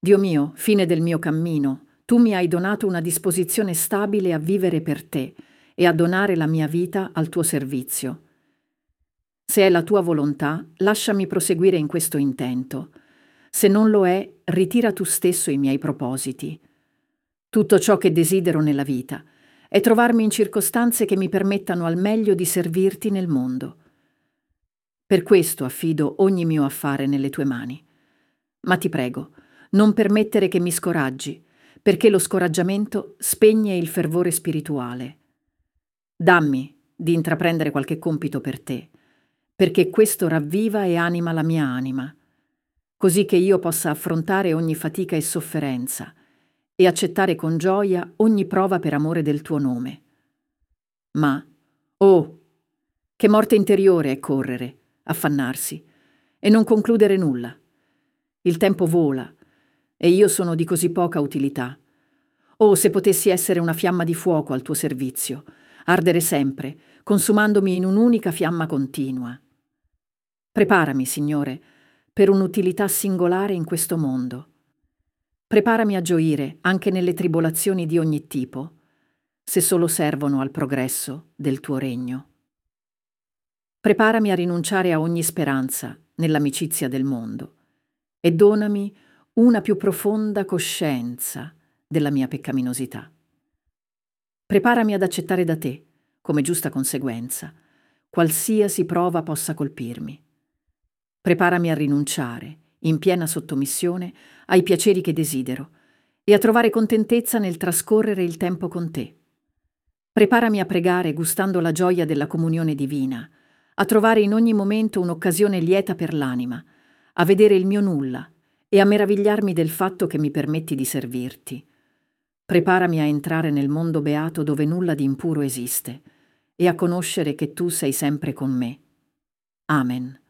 Dio mio, fine del mio cammino, tu mi hai donato una disposizione stabile a vivere per te e a donare la mia vita al tuo servizio. Se è la tua volontà, lasciami proseguire in questo intento. Se non lo è, ritira tu stesso i miei propositi. Tutto ciò che desidero nella vita è trovarmi in circostanze che mi permettano al meglio di servirti nel mondo. Per questo affido ogni mio affare nelle tue mani. Ma ti prego, non permettere che mi scoraggi, perché lo scoraggiamento spegne il fervore spirituale. Dammi di intraprendere qualche compito per te, perché questo ravviva e anima la mia anima, così che io possa affrontare ogni fatica e sofferenza e accettare con gioia ogni prova per amore del tuo nome. Ma, oh, che morte interiore è correre, affannarsi e non concludere nulla. Il tempo vola e io sono di così poca utilità. Oh, se potessi essere una fiamma di fuoco al tuo servizio, ardere sempre, consumandomi in un'unica fiamma continua. Preparami, Signore, per un'utilità singolare in questo mondo. Preparami a gioire anche nelle tribolazioni di ogni tipo, se solo servono al progresso del tuo regno. Preparami a rinunciare a ogni speranza nell'amicizia del mondo e donami una più profonda coscienza della mia peccaminosità. Preparami ad accettare da te, come giusta conseguenza, qualsiasi prova possa colpirmi. Preparami a rinunciare, in piena sottomissione, ai piaceri che desidero e a trovare contentezza nel trascorrere il tempo con te. Preparami a pregare gustando la gioia della comunione divina, a trovare in ogni momento un'occasione lieta per l'anima, a vedere il mio nulla e a meravigliarmi del fatto che mi permetti di servirti. Preparami a entrare nel mondo beato dove nulla di impuro esiste e a conoscere che tu sei sempre con me. Amen.